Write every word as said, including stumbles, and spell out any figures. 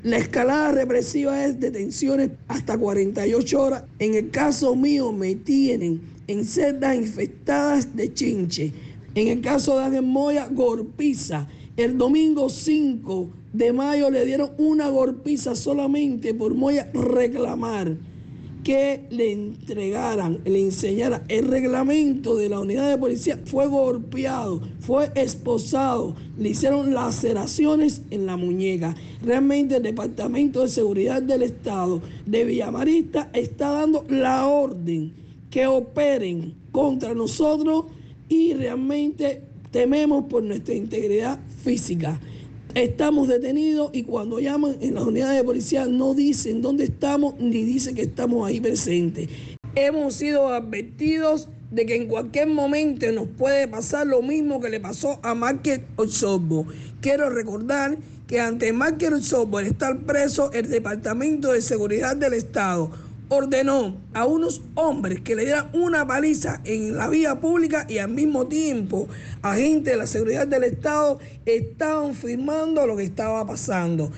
La escalada represiva es detenciones hasta cuarenta y ocho horas. En el caso mío me tienen en celdas infectadas de chinche. En el caso de Ángel Moya, golpiza. El domingo cinco de mayo le dieron una golpiza solamente por Moya reclamar que le entregaran, le enseñara el reglamento de la unidad de policía. Fue golpeado, fue esposado, le hicieron laceraciones en la muñeca. Realmente el Departamento de Seguridad del Estado de Villamarista está dando la orden que operen contra nosotros y realmente tememos por nuestra integridad física. Estamos detenidos y cuando llaman en las unidades de policía no dicen dónde estamos ni dicen que estamos ahí presentes. Hemos sido advertidos de que en cualquier momento nos puede pasar lo mismo que le pasó a Michael Osorbo. Quiero recordar que ante Michael Osorbo, al estar preso, el Departamento de Seguridad del Estado ordenó a unos hombres que le dieran una paliza en la vía pública y al mismo tiempo agentes de la seguridad del Estado estaban firmando lo que estaba pasando.